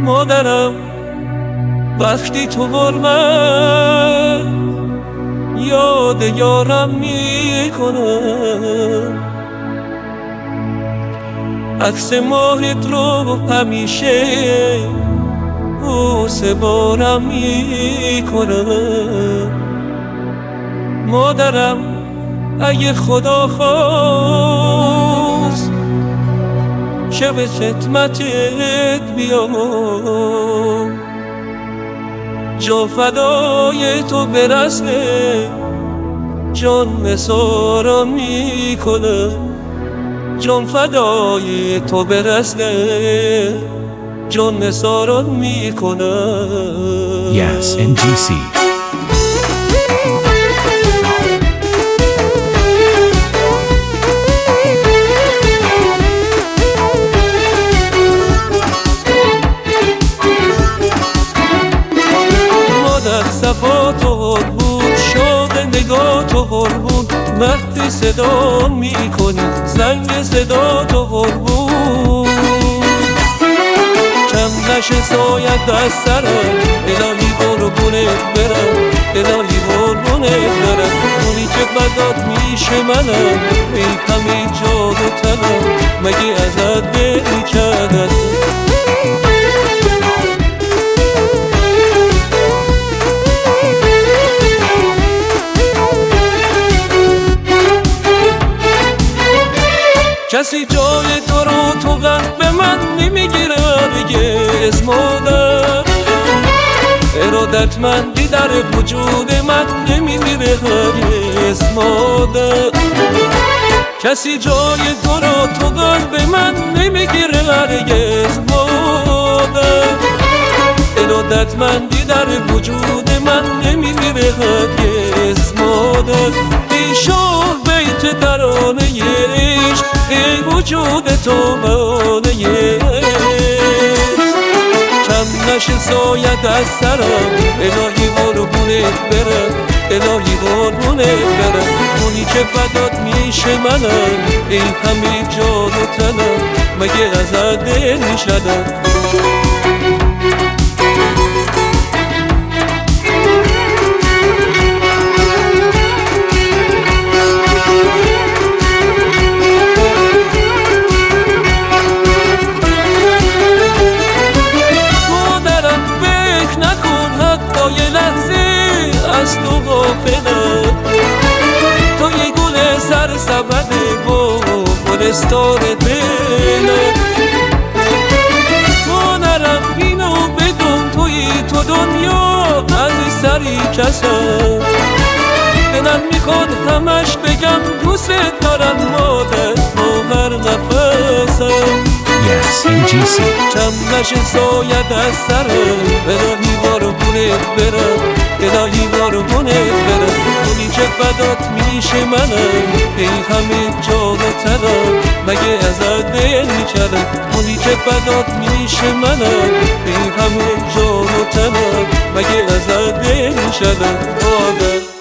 مادرم وقتی تو من یاد یارم میکنم، عکس ماهت رو همیشه بوسه بارم میکنم. مادرم اگه خدا خواست شب خدمتت بیام، جا فدای تو برسه جان نثارم میکنم، جان فدای تو برسه جان نثارم میکنم. Yes, NGC. صفا تو بود، شوق نگاه تو قربون، وقتی صدا میکنی زنگ صدا تو قربون، کم نشه سایت از سرم، الهی قربونت برم، الهی قربونت برم. اونی که بدات میشه منم، ای همه جان و تنم، مگه ازت دل کرد؟ کسی جای تو رو تو قلب من نمیگیره هرگز مادر، ارادتمندی در وجود من نمیمیره هرگز مادر. کسی جای تو رو تو قلب من نمیگیره هرگز مادر، ارادتمندی در وجود من نمیمیره هرگز مادر. ای شاه بیت ترانه عشق، ای وجود تو مانه عشق، کم نشه سایت از سرم، الهی قربونت برم، الهی قربونت برم. اونی که فدات میشه منم، ای همه جان و تنم، مگه ازت دل میشدم؟ یه لحظه از تو غافلم، تو یه گل سرسبده با گلستان دلم. مادرم اینو بدون توی تو دنیا از سری کسم، دلم میخواد همش بگم دوست دارم مادر با هر نفسم. Yes, NGC. کم نشه سایت از سرم، الهی قربونت برم، الهی قربونت برم. اونی که فدات میشه منم، ای همه جان و تنم، مگه ازت دل میکردم؟ اونی که فدات میشه منم، ای همه جان و تنم، مگه ازت دل میکردم؟